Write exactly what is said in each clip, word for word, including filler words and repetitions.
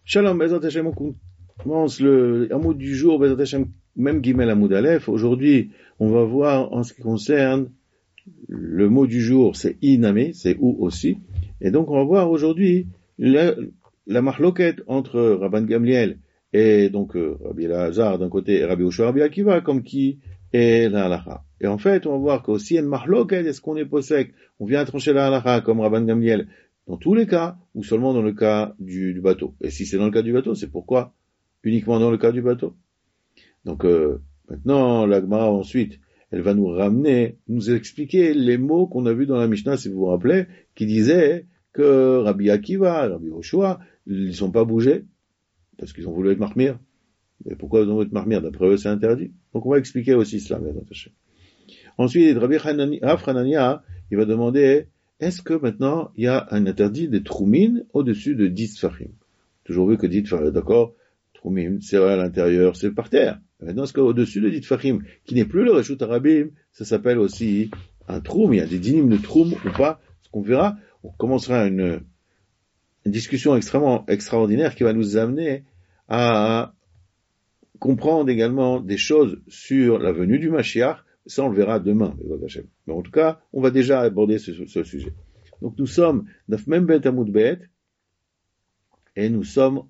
Shalom, Bezrat Hashem, on commence le hamoud du jour, Bezrat Hashem, même Gimel Hamoud Aleph. Aujourd'hui, on va voir en ce qui concerne le mot du jour, c'est iname, c'est ou aussi. Et donc, on va voir aujourd'hui la, la mahloket entre Rabban Gamliel et donc euh, Rabbi Elazar d'un côté et Rabbi Yoshua Rabbi Akiva, comme qui est la halacha. Et en fait, on va voir qu'aussi il y a une mahloket, est-ce qu'on est posek, on vient trancher la halacha comme Rabban Gamliel, dans tous les cas, ou seulement dans le cas du, du bateau. Et si c'est dans le cas du bateau, c'est pourquoi uniquement dans le cas du bateau. Donc euh, maintenant, la Gemara ensuite, elle va nous ramener, nous expliquer les mots qu'on a vus dans la Mishnah, si vous vous rappelez, qui disaient que Rabbi Akiva, Rabbi Yoshua, ils ne sont pas bougés, parce qu'ils ont voulu être marmir. Mais pourquoi ils ont voulu être marmir? D'après eux, c'est interdit. Donc on va expliquer aussi cela. Ensuite, Rabbi Hanania, il va demander, est-ce que maintenant, il y a un interdit de troumine au-dessus de dix tfachim? Toujours vu que dix tfachim, d'accord, troumine, c'est à l'intérieur, c'est par terre. Maintenant, est-ce qu'au-dessus de dix tfachim, qui n'est plus le reshut arabim, ça s'appelle aussi un troum, il y a des dynimes de troum ou pas, ce qu'on verra, on commencera une, une discussion extrêmement extraordinaire qui va nous amener à comprendre également des choses sur la venue du Mashiach. Ça, on le verra demain. Mais en tout cas, on va déjà aborder ce, ce sujet. Donc, nous sommes Daf Mem Bet Amud Bet, et nous sommes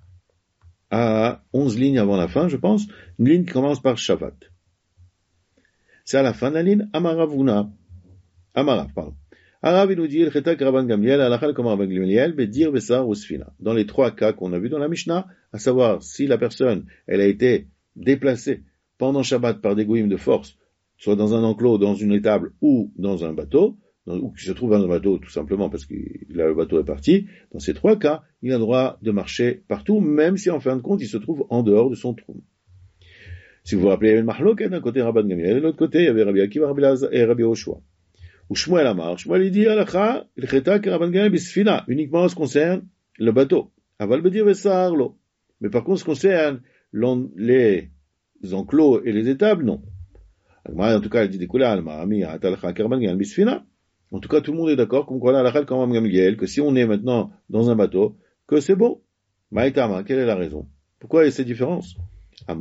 à onze lignes avant la fin, je pense. Une ligne qui commence par Shavat. C'est à la fin de la ligne Amaravuna. Amarav, pardon. Arav, il nous dit, Chetak Rabban Gamliel, Alachal comme Rabban Gamliel, Bedir Besar Usfina. Dans les trois cas qu'on a vus dans la Mishnah, à savoir si la personne, elle a été déplacée pendant Shabbat par des goïms de force, soit dans un enclos, dans une étable ou dans un bateau, dans, ou qui se trouve dans un bateau tout simplement parce que là, le bateau est parti, dans ces trois cas, il a le droit de marcher partout, même si en fin de compte, il se trouve en dehors de son trou. Si vous vous rappelez, il y avait le Mahloket d'un côté Rabban Gamliel, et de l'autre côté, il y avait Rabbi Akiva et Rabbi Yoshua. Ou Shmuel Amar, Shmuel il dit, Alacha, il chetak Rabban Gamliel bisfina, uniquement en ce qui concerne le bateau. Aval bedir besarlo. Mais par contre, ce qui concerne les enclos et les étables, non. En tout cas, elle dit des couleurs, en tout cas, tout le monde est d'accord, comme quoi là, que si on est maintenant dans un bateau, que c'est beau. Maïtama, quelle est la raison? Pourquoi il y a ces différences? La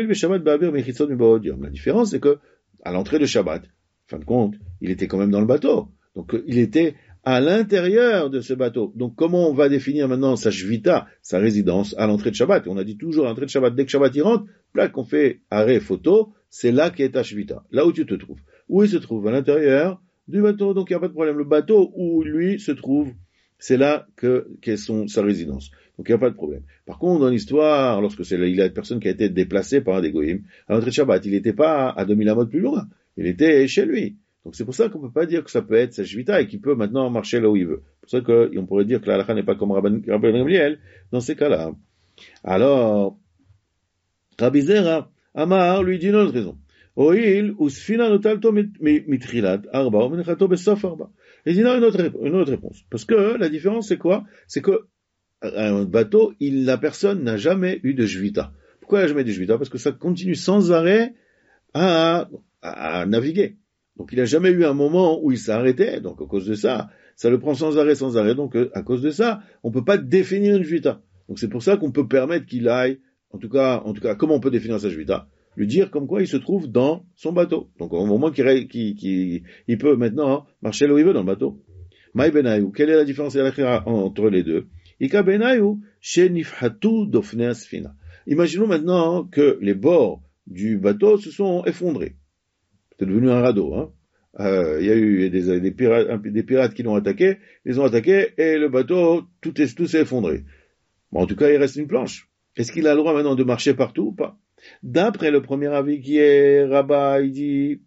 différence, c'est que, à l'entrée de Shabbat, en fin de compte, il était quand même dans le bateau. Donc, il était à l'intérieur de ce bateau. Donc, comment on va définir maintenant sa shvita, sa résidence, à l'entrée de Shabbat? On a dit toujours à l'entrée de Shabbat, dès que Shabbat y rentre, là qu'on fait arrêt photo, c'est là qu'est ta shvita, là où tu te trouves. Où il se trouve? À l'intérieur du bateau, donc il n'y a pas de problème. Le bateau où lui se trouve, c'est là que, qu'est son, sa résidence. Donc il n'y a pas de problème. Par contre, dans l'histoire, lorsque c'est là, il y a une personne qui a été déplacée par un des goïms, à l'entrée de Shabbat, il n'était pas à deux mille amotes plus loin. Il était chez lui. Donc c'est pour ça qu'on peut pas dire que ça peut être sa shvita et qu'il peut maintenant marcher là où il veut. C'est pour ça qu'on pourrait dire que la halakha n'est pas comme Rabban Gamliel dans ces cas-là. Alors, Rabbi Zera Amar lui dit une autre raison. Oil usfina notalto mitrilat arba ou menechato besof arba. Il dit non, une autre, une autre réponse. Parce que la différence c'est quoi? C'est que un bateau, il, la personne n'a jamais eu de shvita. Pourquoi elle n'a jamais eu de shvita? Parce que ça continue sans arrêt à, à, à naviguer. Donc il n'a jamais eu un moment où il s'est arrêté. Donc à cause de ça, ça le prend sans arrêt, sans arrêt. Donc à cause de ça, on peut pas définir une shvita. Donc c'est pour ça qu'on peut permettre qu'il aille. En tout cas, en tout cas, comment on peut définir sa shvita? Lui dire comme quoi il se trouve dans son bateau. Donc au moment qu'il, qu'il, qu'il il peut maintenant marcher là où il veut dans le bateau. Maï benayou, quelle est la différence entre les deux? Ika benayou, shenifhatu dofne asfina. Imaginons maintenant que les bords du bateau se sont effondrés. C'est devenu un radeau. Hein. Euh, il y a eu des, des, pirates, des pirates qui l'ont attaqué, ils ont attaqué et le bateau tout, est, tout s'est effondré. Bon, en tout cas, il reste une planche. Est-ce qu'il a le droit maintenant de marcher partout ou pas? D'après le premier avis qui est Rabat, il dit,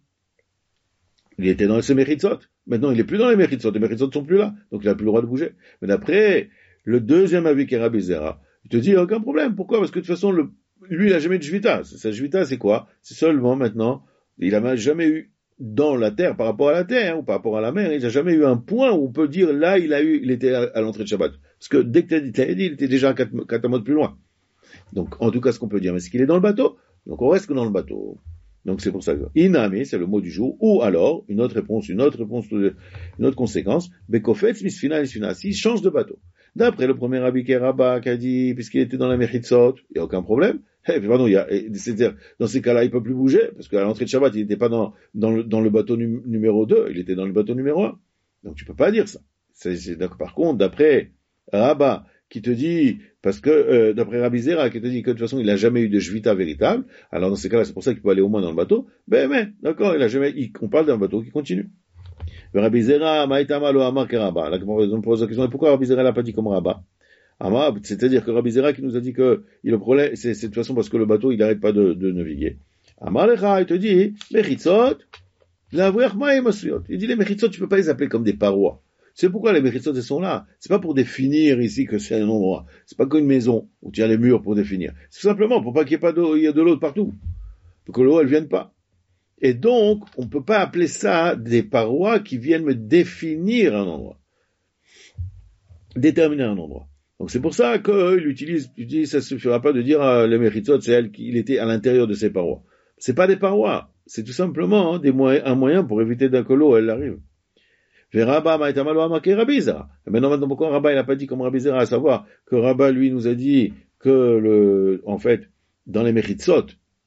il était dans les Mechitzot. Maintenant, il n'est plus dans les Mechitzot. Les Mechitzot ne sont plus là. Donc, il n'a plus le droit de bouger. Mais d'après le deuxième avis qui est Rabbi Zera, il te dit, aucun problème. Pourquoi? Parce que de toute façon, le, lui, il n'a jamais de shvita. Sa shvita, c'est quoi? C'est seulement maintenant, il n'a jamais eu dans la terre, par rapport à la terre, hein, ou par rapport à la mer, il n'a jamais eu un point où on peut dire, là, il a eu, il était à, à l'entrée de Shabbat. Parce que dès que tu as dit, il était déjà quatre, quatre mots plus loin. Donc, en tout cas, ce qu'on peut dire, mais c'est qu'il est dans le bateau. Donc, on reste que dans le bateau. Donc, c'est pour ça que, iname, c'est le mot du jour, ou alors, une autre réponse, une autre réponse, une autre conséquence, bekofetz misfina misfina, s'il change de bateau. D'après le premier Rabbi qui est Rabat, qui a dit, puisqu'il était dans la Mechitzot, il n'y a aucun problème. Eh, puis pardon, il y a, c'est-à-dire, dans ces cas-là, il peut plus bouger, parce qu'à l'entrée de Shabbat, il n'était pas dans, dans le, dans le bateau num- numéro deux, il était dans le bateau numéro un. Donc tu peux pas dire ça. C'est, c'est, donc, par contre, d'après Rabat, qui te dit, parce que, euh, d'après Rabbi Zera, qui te dit que de toute façon, il n'a jamais eu de Shvita véritable, alors dans ces cas-là, c'est pour ça qu'il peut aller au moins dans le bateau, ben, mais, d'accord, il a jamais, il, on parle d'un bateau qui continue. Rabbi Zera, Maïtama lo Amar Keraba. Là, on pose la question, pourquoi Rabbi Zera l'a pas dit comme Rabat? Amar, c'est-à-dire que Rabbi Zera qui nous a dit que, il, le problème, c'est, c'est de toute façon parce que le bateau, il n'arrête pas de, de naviguer. Amar Lecha, il te dit, Mechitzot, l'avouer maïm asuyot. Il dit, les Mechitzot, tu peux pas les appeler comme des parois. C'est pourquoi les Mechitzot, elles sont là. C'est pas pour définir ici que c'est un endroit. C'est pas comme une maison où tu as les murs pour définir. C'est simplement pour pas qu'il y ait pas d'eau, il y a de l'eau partout. Pour que l'eau, elle vienne pas. Et donc, on peut pas appeler ça des parois qui viennent me définir un endroit. Déterminer un endroit. Donc c'est pour ça qu'il utilise, il dit, ça suffira pas de dire, euh, les Mechitzot, c'est elle qu'il était à l'intérieur de ces parois. C'est pas des parois. C'est tout simplement, hein, des moyens, un moyen pour éviter d'un que l'eau, elle arrive. Et maintenant, maintenant, pourquoi Rabat, il n'a pas dit comme Rabbi Zera, à savoir que Rabat, lui, nous a dit que le, en fait, dans les Mechitzot,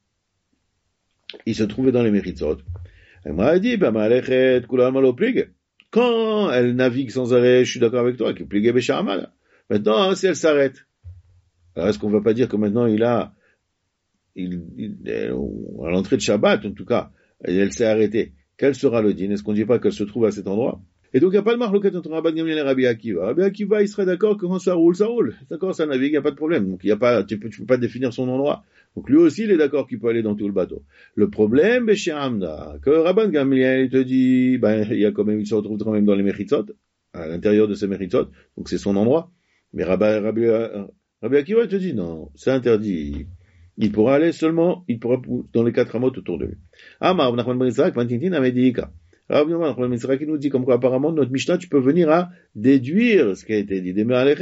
il se trouvait dans les Mechitzot. Elle m'a dit, ben, Malechet, Kulan Malo Plig. Quand elle navigue sans arrêt, je suis d'accord avec toi, qu'il Plig Beshamal. Maintenant, hein, si elle s'arrête. Alors, est-ce qu'on va pas dire que maintenant, il a, il, il, elle, à l'entrée de Shabbat, en tout cas, elle s'est arrêtée. Quel sera le din? Est-ce qu'on ne dit pas qu'elle se trouve à cet endroit? Et donc, il n'y a pas de marloquette entre Rabban Gamliel et Rabbi Akiva. Rabbi Akiva, il serait d'accord que quand ça roule, ça roule. D'accord, ça navigue, il n'y a pas de problème. Donc, il y a pas, tu peux, tu peux pas définir son endroit. Donc, lui aussi, il est d'accord qu'il peut aller dans tout le bateau. Le problème, ben, chez Hamda, que Rabban Gamliel, il te dit, ben, il y a quand même, il se retrouve quand même dans les Mechitzot, à l'intérieur de ces Mechitzot. Donc, c'est son endroit. Mais Rabbi, Rabbi, Rabbi Akiva, il te dit, non, c'est interdit. Il pourra aller seulement, il pourra, dans les quatre amotes autour de lui. Amar, Nachman ben Yitzhak, Vantintin, Amedika. Rabbi Yitzhak qui nous dit comme quoi apparemment notre Mishnah tu peux venir à déduire ce qui a été dit.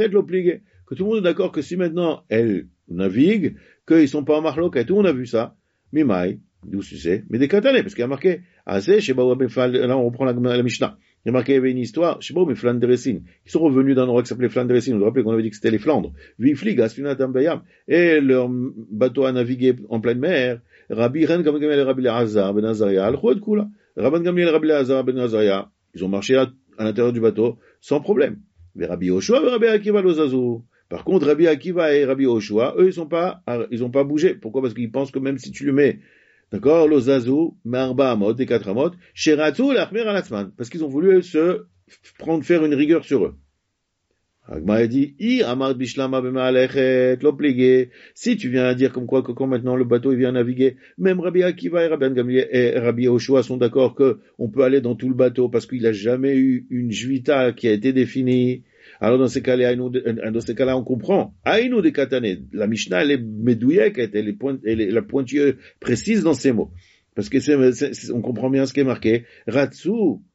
Que tout le monde est d'accord que si maintenant elle navigue, qu'ils sont pas en marloquette, tout le monde a vu ça. Mimai, d'où tu sais, mais des katané, parce qu'il y a marqué, assez, chez Baou là on reprend la, la Mishnah. Il y a marqué, il y avait une histoire, chez Baou, mais Flandressin, qui sont revenus d'un endroit qui s'appelait Flandressin. On vous rappelez qu'on avait dit que c'était les Flandres. Viflig, Asfinatam Bayam, et leur bateau a navigué en pleine mer. Rabbi Ren, comme Gamel, Rabbi Azar, Ben Azaria, Al-Khouad Kula. Rabban Gamliel et Rabbi Azar Ben Azaria, ils ont marché à, à l'intérieur du bateau sans problème. Mais Rabbi Yoshua et Rabbi Akiva l'Ozazou. Par contre, Rabbi Akiva et Rabbi Yoshua, eux, ils sont pas, ils ont pas bougé. Pourquoi? Parce qu'ils pensent que même si tu le mets, d'accord, l'Ozazou, Marba Amot, des quatre Amot, Sheratzu, l'Achmer Alatzman. Parce qu'ils ont voulu se prendre, faire une rigueur sur eux. Agma a dit, I amar bishlama b'ma'alechet, l'obligé. Si tu viens à dire comme quoi que quand maintenant le bateau il vient naviguer, même Rabbi Akiva et Rabbi Gamliel et Rabbi Yoshua sont d'accord que on peut aller dans tout le bateau parce qu'il a jamais eu une jvita qui a été définie. Alors dans ces cas-là, dans ces cas-là, on comprend. Aïnou de katané. La Mishnah, elle est médouillette, elle est point, elle est la pointilleuse précise dans ces mots. Parce que c'est, c'est, on comprend bien ce qui est marqué. Ratsu.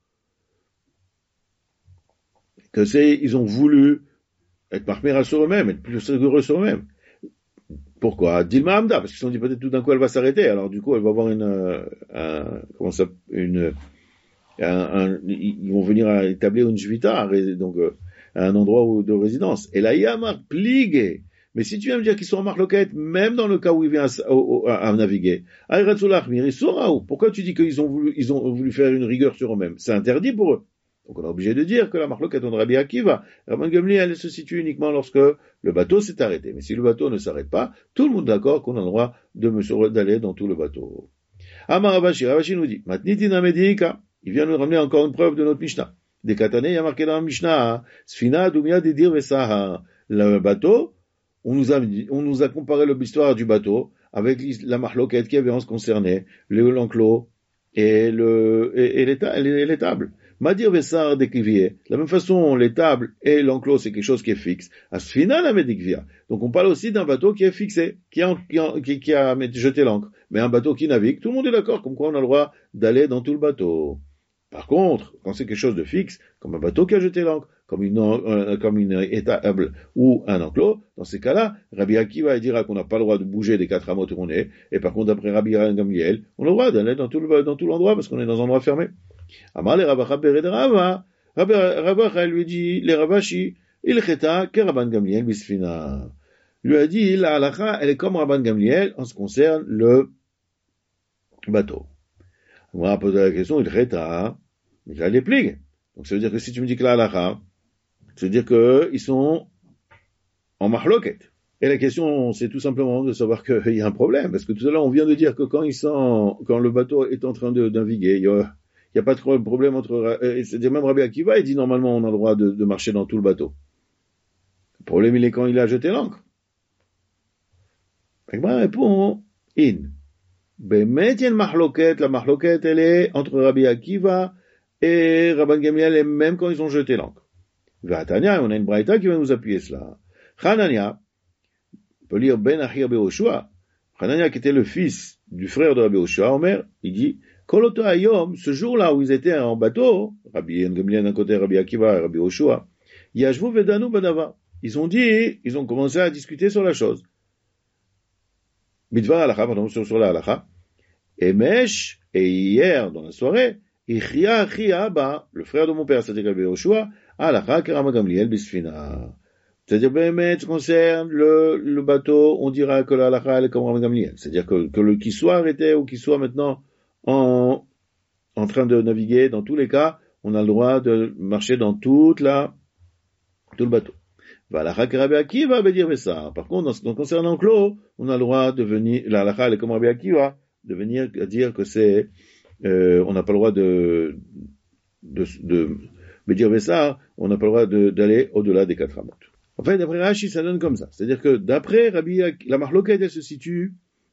Que c'est, ils ont voulu être marmera sur eux-mêmes, être plus rigoureux sur eux-mêmes. Pourquoi? Dilma Hamda, parce qu'ils se sont dit peut-être tout d'un coup elle va s'arrêter, alors du coup elle va avoir une, euh, un, comment ça, une, un, un, ils vont venir à établir une jvita, donc, euh, à un endroit où, de résidence. Et là, il y a marque plié. Mais si tu viens me dire qu'ils sont en marloquette, même dans le cas où il vient à, à, à naviguer, pourquoi tu dis qu'ils ont voulu, ils ont voulu faire une rigueur sur eux-mêmes? C'est interdit pour eux. Donc on est obligé de dire que la marloquette de Rabbi Akiva, Rabban Gamliel, elle se situe uniquement lorsque le bateau s'est arrêté. Mais si le bateau ne s'arrête pas, tout le monde est d'accord qu'on a le droit de me, d'aller dans tout le bateau. Amar Ravashi, Ravashi nous dit, Matnitina Medika, il vient nous ramener encore une preuve de notre Mishnah. Des Katané, il y a marqué dans la Mishnah, Sfina Dumia Didir Vesaha. Le bateau, on nous a, on nous a comparé l'histoire du bateau avec la marloquette qui avait en ce concerné, l'enclos et le, et, et, les, ta, et les tables. Madir Vessar des Kivier. De la même façon, les tables et l'enclos, c'est quelque chose qui est fixe. Asfina la Medikvia. Donc on parle aussi d'un bateau qui est fixé, qui a, qui a, qui, qui a jeté l'ancre. Mais un bateau qui navigue, tout le monde est d'accord, comme quoi on a le droit d'aller dans tout le bateau. Par contre, quand c'est quelque chose de fixe, comme un bateau qui a jeté l'ancre, comme une, euh, comme une étable ou un enclos, dans ces cas-là, Rabbi Akiva dira qu'on n'a pas le droit de bouger des quatre amotes où on est, et par contre, d'après Rabbi Gamliel, on a le droit d'aller dans tout le, dans tout l'endroit parce qu'on est dans un endroit fermé. Amar les Ravacha Bered Rava, Ravacha lui dit, les Ravashi, il cheta que Rabban Gamliel bisfina. Il lui a dit, la halakha, elle est comme Rabban Gamliel en ce qui concerne le bateau. On va poser la question, il cheta, il a les plies. Donc ça veut dire que si tu me dis que la halakha, ça veut dire que ils sont en mahloket. Et la question, c'est tout simplement de savoir qu'il y a un problème, parce que tout à l'heure, on vient de dire que quand ils sont, quand le bateau est en train de, naviguer, il y a, il y a pas de problème entre, euh, c'est-à-dire même Rabbi Akiva, il dit normalement on a le droit de, de marcher dans tout le bateau. Le problème, il est quand il a jeté l'ancre. Fait que moi, répond, in. Bemet, il y a une mahloket, la mahloket, elle est entre Rabbi Akiva et Rabban Gamliel, et même quand ils ont jeté l'ancre. Vatania, on a une braïta qui va nous appuyer cela. Hanania, on peut lire Ben Achi Rabbi Yoshua. Hanania, qui était le fils du frère de Rabbi Yoshua, Omer, il dit, Koloto Ayom, ce jour-là où ils étaient en bateau, Rabbi Gamliel d'un côté, Rabbi Akiva et Rabbi Yoshua, Yashvu Vedanu Badava. Ils ont dit, ils ont commencé à discuter sur la chose. Bidvar Halakha, pardon, sur, sur la Halakha. Et Mesh, et hier, dans la soirée, Ichia Achi Abba, le frère de mon père, c'est-à-dire Rabbi Yoshua, Halakha Rabban Gamliel bisfina. C'est-à-dire, ben, mais ce concerne le, le bateau, on dira que la halakha, elle est comme Rabban Gamliel. C'est-à-dire que, que le, qu'il soit arrêté ou qu'il soit maintenant en, en train de naviguer, dans tous les cas, on a le droit de marcher dans toute la, tout le bateau. Va halakha que Rabbi Akiva va dire ça. Par contre, en ce qui concerne l'enclos, on a le droit de venir, la halakha, elle est comme Rabbi Akiva, de venir dire que c'est, euh, on n'a pas le droit de, de, de, de dire ça, on n'a pas le droit de, d'aller au-delà des quatre amotes. En fait, d'après Rashi, ça donne comme ça. C'est-à-dire que d'après Rabbi, la mahloket, elle se situe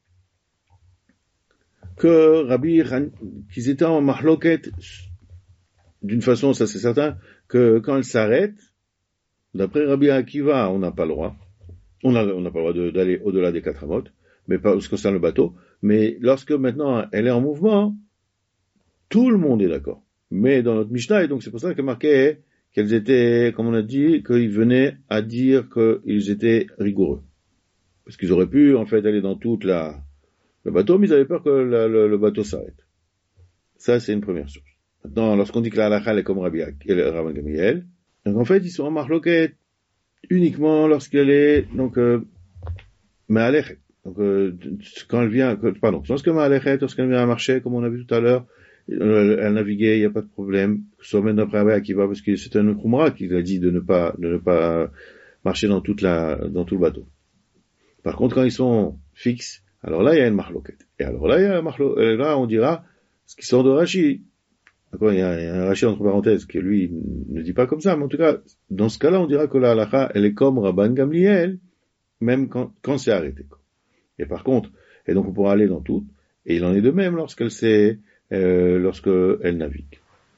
que Rabbi, qu'ils étaient en mahloket d'une façon, ça c'est certain, que quand elle s'arrête, d'après Rabbi Akiva, on n'a pas le droit. On a, on n'a pas le droit de, d'aller au-delà des quatre amotes, mais pas ce que c'est le bateau. Mais lorsque maintenant elle est en mouvement, tout le monde est d'accord. Mais dans notre Mishnah, et donc c'est pour ça que marqué qu'elles étaient, comme on a dit, qu'ils venaient à dire qu'ils étaient rigoureux. Parce qu'ils auraient pu, en fait, aller dans toute la, le bateau, mais ils avaient peur que la, le, le bateau s'arrête. Ça, c'est une première chose. Maintenant, lorsqu'on dit que la halakha est comme Rabbi Gamliel, donc en fait, ils sont en mahloket uniquement lorsqu'elle est, donc, euh, ma'alechet. Donc, euh, quand elle vient, pardon, lorsque ma'alechet, lorsqu'elle vient à marcher, comme on a vu tout à l'heure, Elle, elle naviguait, il n'y a pas de problème. Soit même d'après Rabbi Akiva, parce que c'est un Khumra qui a dit de ne pas, de ne pas marcher dans toute la, dans tout le bateau. Par contre, quand ils sont fixes, alors là, il y a une mahloket. Et alors là, il y a un mahloket. Là, on dira, ce qui sort de Rashi. D'accord, il y a, il y a un Rashi entre parenthèses, qui lui, ne dit pas comme ça, mais en tout cas, dans ce cas-là, on dira que la halakha, elle est comme Rabban Gamliel, même quand, quand c'est arrêté, quoi. Et par contre, et donc on pourra aller dans tout, et il en est de même lorsqu'elle s'est, Euh, lorsque elle navigue.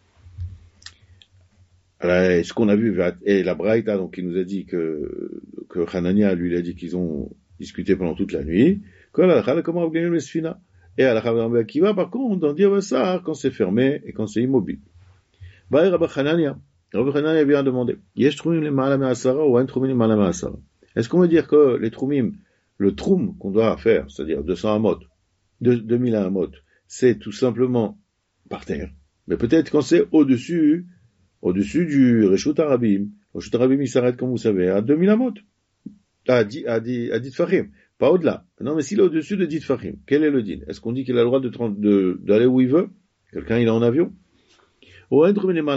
Alors, ce qu'on a vu, et la Braïta, donc, qui nous a dit que, que Hanania, lui, il a dit qu'ils ont discuté pendant toute la nuit, que la halakha, comment Rabban Gamliel bisfina. Et à la Rabbi Akiva, par contre, on dit ça quand c'est fermé et quand c'est immobile. Bah, Rabbi Hanania, Rabbi Hanania vient demander, Yesh trumim le ma'ala me'asara ou en trumim le ma'ala me'asara. Est-ce qu'on veut dire que les trumim, le troum qu'on doit faire, c'est-à-dire deux cents amot, deux mille amot, c'est tout simplement par terre. Mais peut-être quand c'est au-dessus, au-dessus du Reshut Harabim. Le Reshut Harabim, il s'arrête, comme vous savez, à deux mille amot. À dix, à dix, à dix Fahim. Pas au-delà. Non, mais s'il est au-dessus de dix Fahim, quel est le din? Est-ce qu'on dit qu'il a le droit de, de, d'aller où il veut? Quelqu'un, il est en avion? Il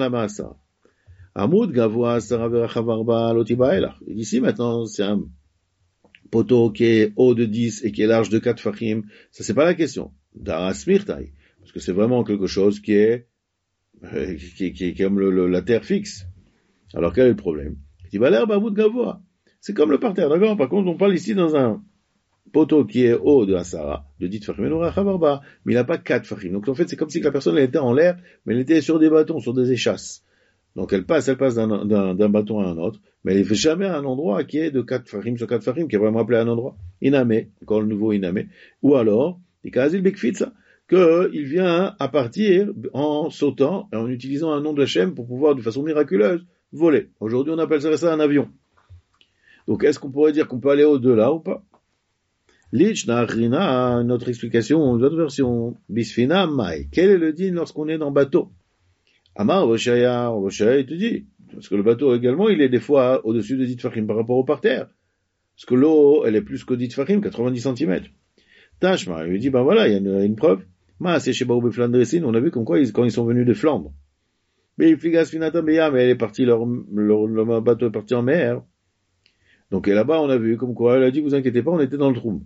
dit ici, maintenant, c'est un poteau qui est haut de dix et qui est large de quatre Fahim. Ça, c'est pas la question. Darasmirtai, parce que c'est vraiment quelque chose qui est euh, qui, qui, qui est comme le, le, la terre fixe. Alors quel est le problème? C'est comme le parterre, d'accord? Par contre, on parle ici dans un poteau qui est haut de Asara, de dix Fahim, mais il n'a pas quatre Fahim. Donc en fait, c'est comme si la personne elle était en l'air, mais elle était sur des bâtons, sur des échasses. Donc elle passe, elle passe d'un, d'un, d'un bâton à un autre, mais elle ne fait jamais à un endroit qui est de quatre Fahim sur quatre Fahim, qui est vraiment appelé à un endroit. Iname, encore le nouveau Iname. Ou alors, qu'il vient à partir en sautant et en utilisant un nom de Hachem pour pouvoir, de façon miraculeuse, voler. Aujourd'hui, on appelle ça un avion. Donc, est-ce qu'on pourrait dire qu'on peut aller au-delà ou pas? Lichna, Rina, une autre explication, une autre version. Bisfina, Mai. Quel est le din lorsqu'on est dans bateau? Amar, Roshaya, Roshaya, il te dit, Parce que le bateau également, il est des fois au-dessus de dix tfachim par rapport au parterre. Parce que l'eau, elle est plus que dix tfachim, quatre-vingt-dix centimètres. Tashma, il lui dit, ben voilà, il y a une, une preuve. Ma, c'est chez Baoubé Flandresin, on a vu comme quoi, ils, quand ils sont venus de Flandre. Mais mais elle est partie, leur, leur, leur bateau est parti en mer. Donc, et là-bas, on a vu comme quoi, elle a dit, vous inquiétez pas, on était dans le trou.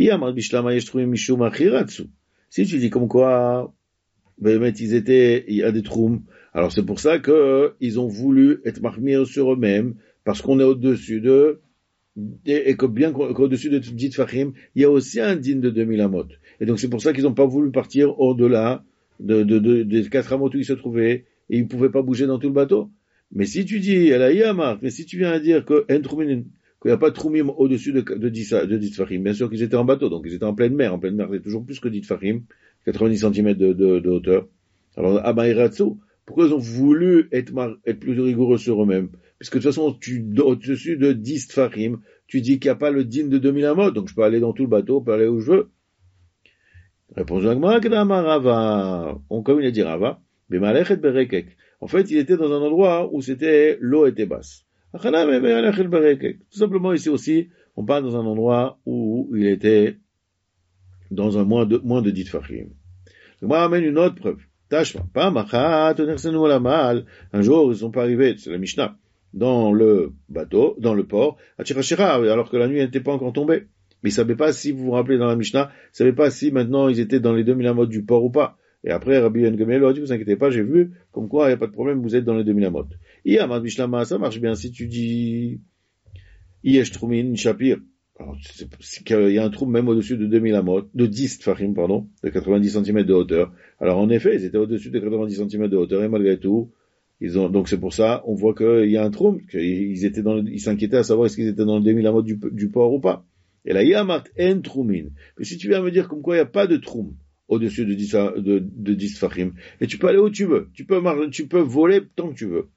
Si tu dis comme quoi, ben, ils étaient, il y a des trous. Alors, c'est pour ça que, ils ont voulu être marmir sur eux-mêmes, parce qu'on est au-dessus de, et, et que bien qu'au-dessus de dix tfachim, il y a aussi un digne de deux mille amot. Et donc, c'est pour ça qu'ils n'ont pas voulu partir au-delà de, de, de, des quatre amot où ils se trouvaient, et ils ne pouvaient pas bouger dans tout le bateau. Mais si tu dis, elle a yamar, mais si tu viens à dire que, qu'il n'y a pas de troumim au-dessus de, de dix, de dix tfachim, bien sûr qu'ils étaient en bateau, donc ils étaient en pleine mer. En pleine mer, c'est toujours plus que dix tfachim, quatre-vingt-dix centimètres de, de, de hauteur. Alors, Amaïratsu, pourquoi ils ont voulu être, être plus rigoureux sur eux-mêmes? Puisque de toute façon, tu, au-dessus de dix tfachim, tu dis qu'il n'y a pas le din de deux mille amot, donc je peux aller dans tout le bateau, je peux aller où je veux. Réponse de Agmara, Kedama Rava. On, comme il a dit Rava, Bemalech et Berekek. En fait, il était dans un endroit où c'était, l'eau était basse. Tout simplement, ici aussi, on parle dans un endroit où il était dans un moins de, moins de dix tfachim. Donc, moi, amène une autre preuve. Tashma. Pas machat, onersenu la mal. Un jour, ils sont pas arrivés, c'est la Mishnah, dans le bateau, dans le port, à Tchirachira, alors que la nuit n'était pas encore tombée. Mais ils savaient pas si, vous vous rappelez dans la Mishnah, ils savaient pas si maintenant ils étaient dans les deux mille amot du port ou pas. Et après, Rabbi Ben Gamliel a dit, vous inquiétez pas, j'ai vu, comme quoi, il n'y a pas de problème, vous êtes dans les deux mille amot. Iyamad Bishlama, ça marche bien si tu dis, Yesh Trumin Shapir. Alors, c'est, c'est qu'il y a un trou même au-dessus de deux mille amot, de dix tfachim, pardon, de quatre-vingt-dix centimètres de hauteur. Alors, en effet, ils étaient au-dessus de quatre-vingt-dix centimètres de hauteur, et malgré tout, ils ont, donc c'est pour ça, on voit qu'il y a un trou, qu'ils étaient dans, ils s'inquiétaient à savoir est-ce qu'ils étaient dans les deux mille amot du, du port ou pas. Et là, Yamat en Trumin. Mais si tu viens me dire comme quoi il n'y a pas de trou au-dessus de dix, de, de dix tfachim, et tu peux aller où tu veux, tu peux marcher, tu peux voler tant que tu veux.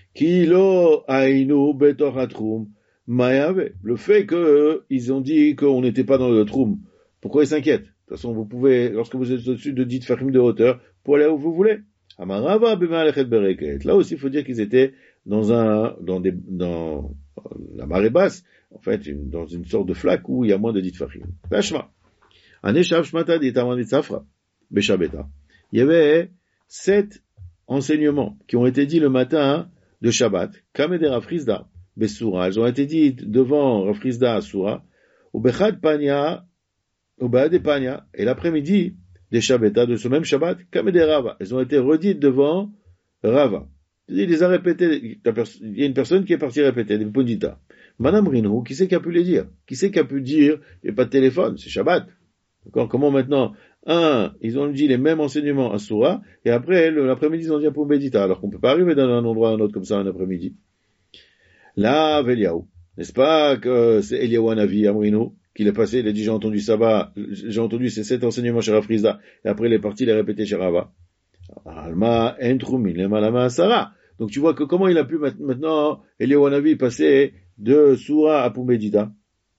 Kilo ainu betor hatrum mayave. Le fait que ils ont dit qu'on n'était pas dans le troum, pourquoi ils s'inquiètent? De toute façon, vous pouvez, lorsque vous êtes au-dessus de dix tfachim de hauteur, pour aller où vous voulez. Amarava b'malechet bereket. Là aussi, il faut dire qu'ils étaient dans un, dans des, dans la marée basse, en fait, une, dans une sorte de flaque où il y a moins de dix tfachim. Tashma. Aneshav shmata d'Itamanit Safra, Beshabeta. Il y avait sept enseignements qui ont été dits le matin de Shabbat, Kamede Rafrizda, Besura. Elles ont été dites devant Rafrizda à Soura, ou Bechad Panya, ou Baade Panya, et l'après-midi des Shabbata de ce même Shabbat, Kamede Rava. Elles ont été redites devant Rava. Il les a répétées, il y a une personne qui est partie répéter, des Pondita. Madame Rinhu, qui c'est qui a pu les dire? Qui c'est qui a pu dire, il n'y a pas de téléphone, c'est Shabbat. D'accord? Comment maintenant, un, ils ont dit les mêmes enseignements à Soura, et après, le, l'après-midi, ils ont dit à Pombedita, alors qu'on peut pas arriver dans un endroit à un autre comme ça un après-midi. Là, Veliaou. N'est-ce pas que c'est Eliyahu Hanavi, Amrino, qui l'est passé, il a dit, j'ai entendu Sabbat, j'ai entendu ces sept enseignements chez Rafrizda, et après il est parti les répéter chez Rava. Alma, Entrumin, Lema, Lama, Sarah. Donc tu vois que comment il a pu maintenant, Eliyahu Hanavi, passer de Soura à Pombedita?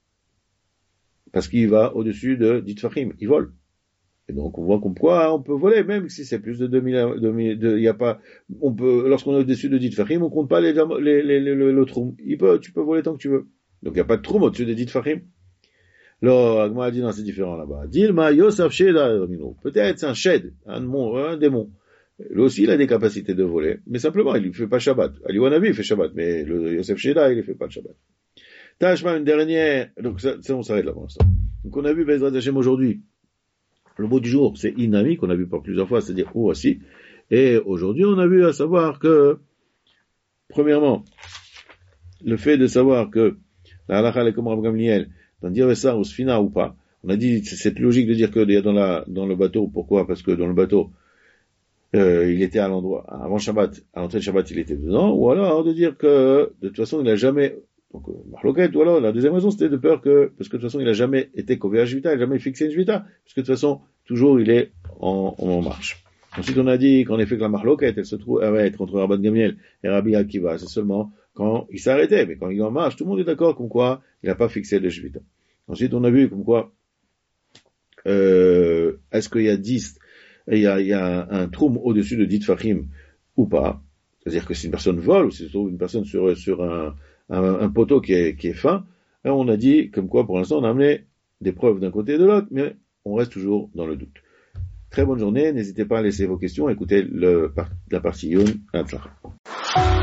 Parce qu'il va au-dessus de dix tfachim, il vole. Et donc, on voit comme quoi on peut voler, même si c'est plus de deux mille, il y a pas, on peut, lorsqu'on est au-dessus de dix tfachim, on compte pas les, les, les, les, le troum. Il peut, tu peux voler tant que tu veux. Donc, il n'y a pas de troum au-dessus de dix tfachim. Alors, Agma a dit, non, c'est différent là-bas. Dilma, Yosef Sheda, peut-être c'est un shed, un, mon, un démon. Lui aussi, il a des capacités de voler. Mais simplement, il ne fait pas Shabbat. Eliyahu Hanavi, il fait Shabbat. Mais le Yosef Sheda, il ne fait pas le Shabbat. Tashma, une dernière, donc ça, ça on s'arrête là pour l'instant. Donc on a vu Bezrat Hashem aujourd'hui, le mot du jour, c'est inami, qu'on a vu par plusieurs fois, c'est-à-dire ou aussi. Et aujourd'hui, on a vu à savoir que, premièrement, le fait de savoir que la halakha est comme Rav Gamliel, d'en dire ça ou sfina ou pas. On a dit, c'est plus logique de dire qu'il y a dans la, dans le bateau. Pourquoi? Parce que dans le bateau, euh, il était à l'endroit, avant Shabbat, à l'entrée de Shabbat, il était dedans, ou alors de dire que, de toute façon, il n'a jamais, donc, Mahloket, ou alors, la deuxième raison, c'était de peur que, parce que de toute façon, il n'a jamais été Kové à Jvita, il n'a jamais fixé une Jvita, parce que de toute façon, toujours, il est en, en marche. Ensuite, on a dit qu'en effet, que la Mahloket, elle se trouve, elle va être entre Rabban Gamliel et Rabbi Akiva, c'est seulement quand il s'arrêtait, mais quand il est en marche, tout le monde est d'accord, comme quoi, il n'a pas fixé de Jvita. Ensuite, on a vu, comme quoi, euh, est-ce qu'il y a dix, il y a, il y a un, un troum au-dessus de dix tfachim, ou pas? c'est-à-dire que si une personne vole, ou si se trouve une personne sur, sur un, un, un poteau qui est, qui est fin, là, on a dit, comme quoi, pour l'instant, on a amené des preuves d'un côté et de l'autre, mais on reste toujours dans le doute. Très bonne journée, n'hésitez pas à laisser vos questions, écoutez le, la partie Youn, Hatzlacha.